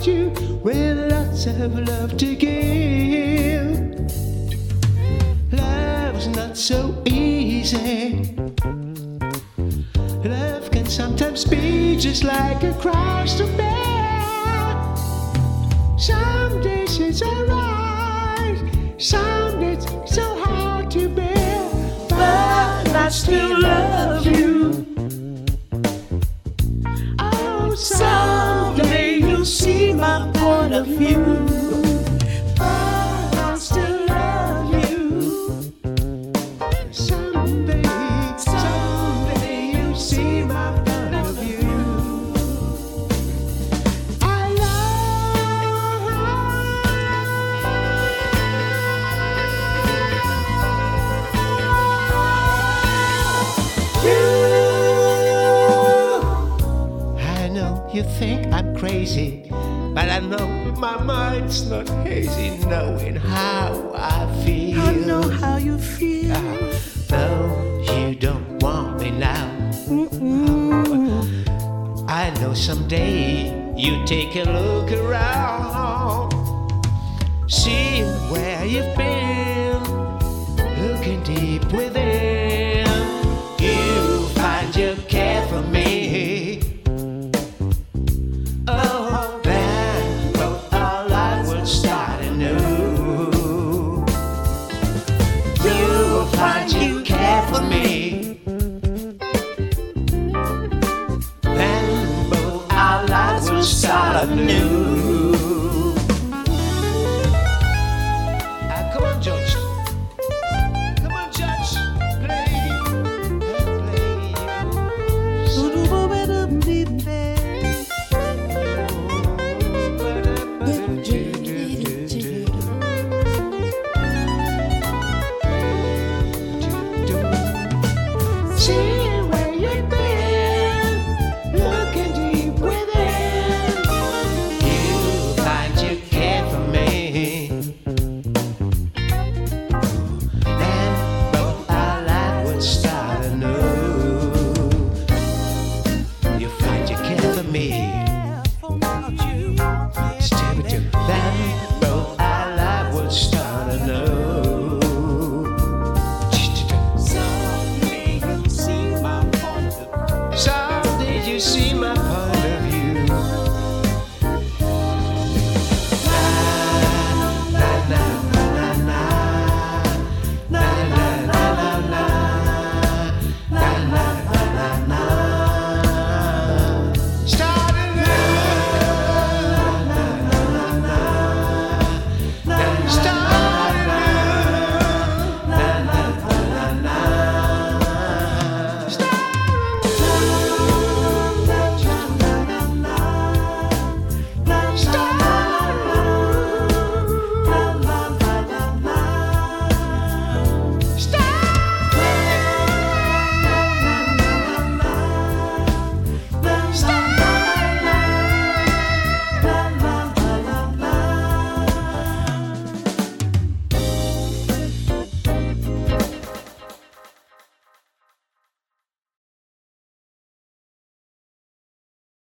find you with lots of love to give. Love's not so easy. Love can sometimes be just like a cross to bear. Some days it's alright, some days so hard to bear. But I still love you. Oh, someday you'll see my point of view. But I still love you. Someday you'll see my point of view. I love you. I know you think I'm crazy, but I know my mind's not hazy, knowing how I feel. I know how you feel. Though you don't want me now. I know someday you take a look around, seeing where you've been, looking deep within. You find you care for me. Oh, then both our lives will start anew. You will find you care for me. Then both our lives will start anew.